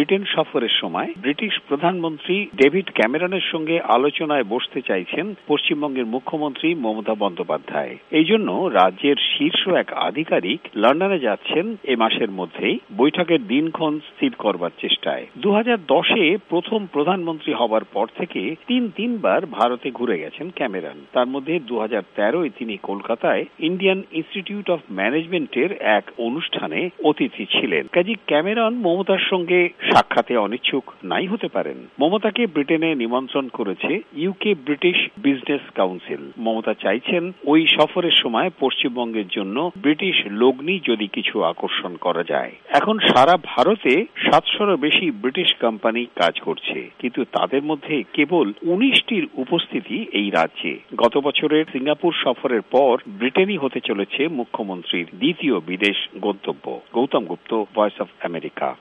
Britain সফরের সময় British প্রধানমন্ত্রী ডেভিড ক্যামেরনের সঙ্গে আলোচনায় বসতে চাইছেন পশ্চিমবঙ্গের মুখ্যমন্ত্রী মমতা বন্দ্যোপাধ্যায়। এই জন্য রাজ্যের শীর্ষ এক আধিকারিক লন্ডনে যাচ্ছেন এ মাসের মধ্যেই বৈঠকের দিনক্ষণ স্থির করবার চেষ্টায়। 2010-এ প্রথম প্রধানমন্ত্রী হবার পর থেকে তিনবার ভারতে ঘুরে গেছেন ক্যামেরন। তার মধ্যে 2013-এ তিনি কলকাতায় ইন্ডিয়ান ইনস্টিটিউট অফ ম্যানেজমেন্টের এক অনুষ্ঠানে অতিথি ছিলেন। কাজী ক্যামেরন মমতার সঙ্গে সাক্ষাতে অনিচ্ছুক নাই হতে পারেন। মমতাকে ব্রিটেনে নিমন্ত্রণ করেছে UK British business council. Mamata চাইছেন ওই সফরের সময় পশ্চিমবঙ্গের জন্য ব্রিটিশ লগ্নি যদি কিছু আকর্ষণ করা যায়। এখন সারা ভারতে 700-এরও বেশি ব্রিটিশ কোম্পানি কাজ করছে, কিন্তু তাদের মধ্যে কেবল 19টির উপস্থিতি এই রাজ্যে। গত বছরের সিঙ্গাপুর সফরের পর ব্রিটেনই হতে চলেছে মুখ্যমন্ত্রীর দ্বিতীয় বিদেশ গন্তব্য। Goutam Gupta, voice of America.